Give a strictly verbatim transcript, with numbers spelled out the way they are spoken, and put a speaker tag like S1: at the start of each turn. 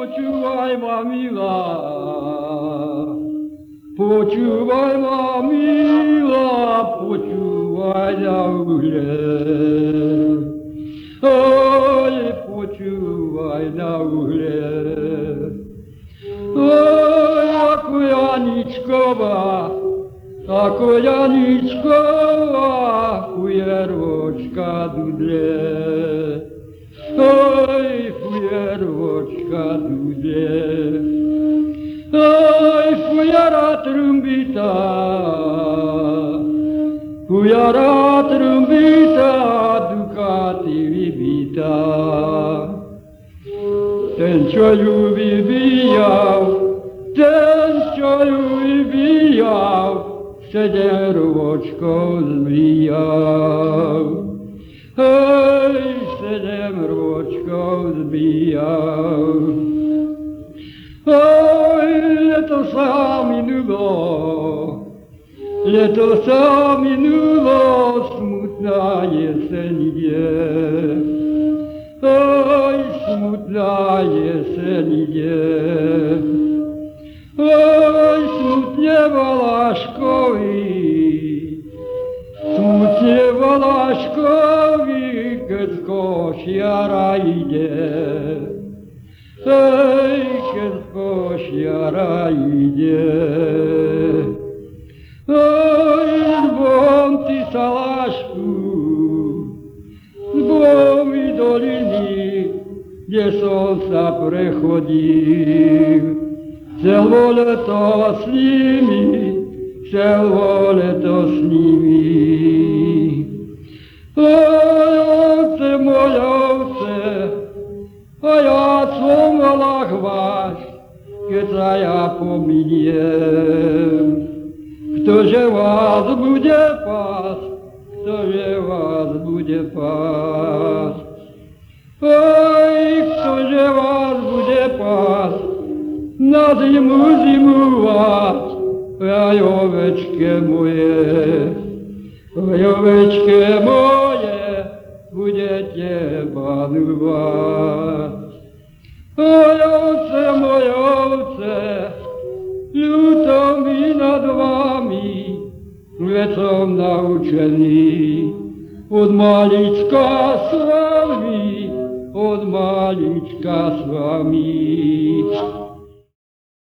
S1: počúvaj ma milá, počúvaj ma milá, počúvaj na uhlie. Oj, počúvaj na uhlie. Oj, ako Janičková, ako Janičková, fujeročka dudle. Oj, fujeročka dudle. Oj, fujara trumbita, fujara trumbita, Ducati vybita. Ten, čo ju vybíjal, ten, čo ju vybíjal, sedem rôčkov zbíjal. Hej, sedem rôčkov zbíjal. Oj, leto sa minulo, leto sa minulo, smutná jeseň ide. Oj, smutná jeseň ide. Oj, smutne Valaškovi, smutne Valaškovi, keď z košiara ide. Hej, keď z košiara ide. Oj, zbom ty Salašku, zbom mi doliny, kde som sa prechodil. Celé leto s nimi, celé leto s nimi. Oj, ovce, moje ovce, a ja som volách váš, keď sa ja pominiem. Ktože vás bude pás, ktože vás bude pás. Oj, ktože vás bude pás, na zimu zimovať, aj ovečke moje, aj ovečke moje, budete panovať. Aj ovce, moje ovce, ľúto mi nad vami, veď som naučený od malička s vami, od malička s vami.